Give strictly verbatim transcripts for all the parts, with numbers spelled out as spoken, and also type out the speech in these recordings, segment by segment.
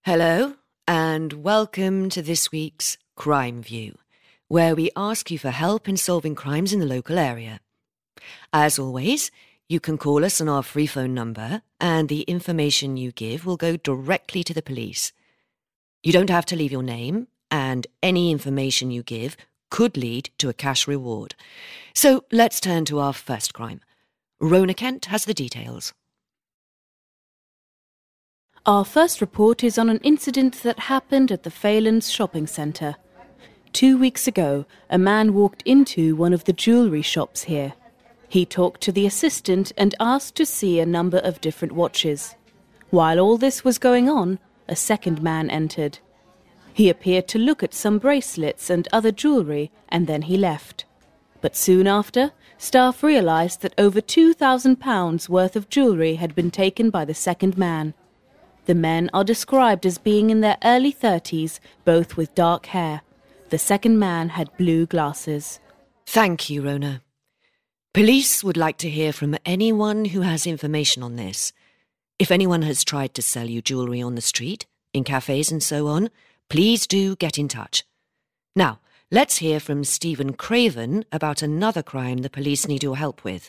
Hello, and welcome to this week's Crime View, where we ask you for help in solving crimes in the local area. As always, you can call us on our free phone number, and the information you give will go directly to the police. You don't have to leave your name, and any information you give could lead to a cash reward. So let's turn to our first crime. Rona Kent has the details. Our first report is on an incident that happened at the Phelan's shopping centre. Two weeks ago, a man walked into one of the jewellery shops here. He talked to the assistant and asked to see a number of different watches. While all this was going on, a second man entered. He appeared to look at some bracelets and other jewellery, and then he left. But soon after, staff realised that over two thousand pounds worth of jewellery had been taken by the second man. The men are described as being in their early thirties, both with dark hair. The second man had blue glasses. Thank you, Rona. Police would like to hear from anyone who has information on this. If anyone has tried to sell you jewellery on the street, in cafes and so on, please do get in touch. Now, let's hear from Stephen Craven about another crime the police need your help with.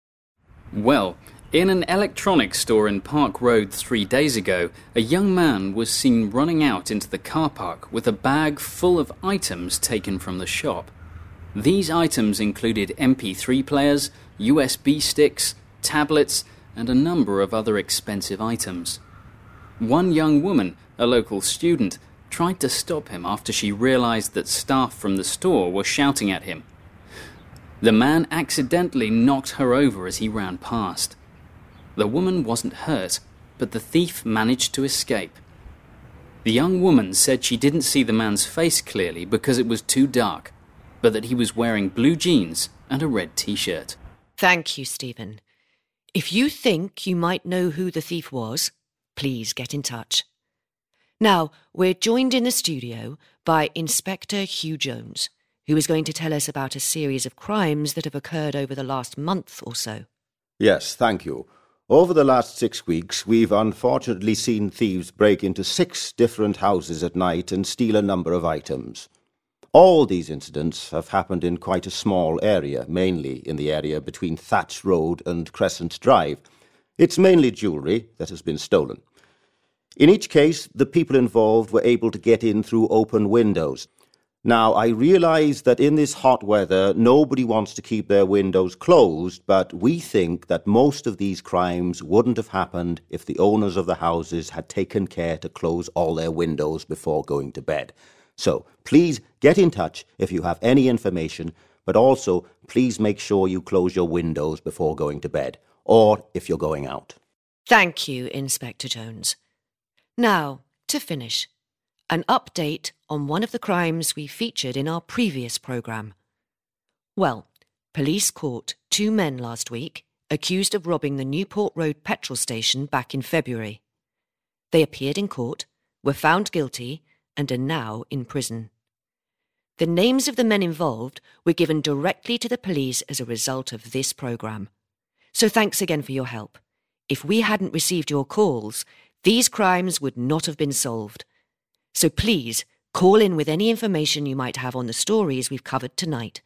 Well, in an electronics store in Park Road three days ago, a young man was seen running out into the car park with a bag full of items taken from the shop. These items included M P three players, U S B sticks, tablets, and a number of other expensive items. One young woman, a local student, tried to stop him after she realised that staff from the store were shouting at him. The man accidentally knocked her over as he ran past. The woman wasn't hurt, but the thief managed to escape. The young woman said she didn't see the man's face clearly because it was too dark, but that he was wearing blue jeans and a red t-shirt. Thank you, Stephen. If you think you might know who the thief was, please get in touch. Now, we're joined in the studio by Inspector Hugh Jones, who is going to tell us about a series of crimes that have occurred over the last month or so. Yes, thank you. Over the last six weeks, we've unfortunately seen thieves break into six different houses at night and steal a number of items. All these incidents have happened in quite a small area, mainly in the area between Thatch Road and Crescent Drive. It's mainly jewellery that has been stolen. In each case, the people involved were able to get in through open windows. Now, I realise that in this hot weather, nobody wants to keep their windows closed, but we think that most of these crimes wouldn't have happened if the owners of the houses had taken care to close all their windows before going to bed. So, please get in touch if you have any information, but also please make sure you close your windows before going to bed, or if you're going out. Thank you, Inspector Jones. Now, to finish, an update on one of the crimes we featured in our previous programme. Well, police caught two men last week accused of robbing the Newport Road petrol station back in February. They appeared in court, were found guilty, and are now in prison. The names of the men involved were given directly to the police as a result of this programme. So thanks again for your help. If we hadn't received your calls, these crimes would not have been solved. So please, call in with any information you might have on the stories we've covered tonight.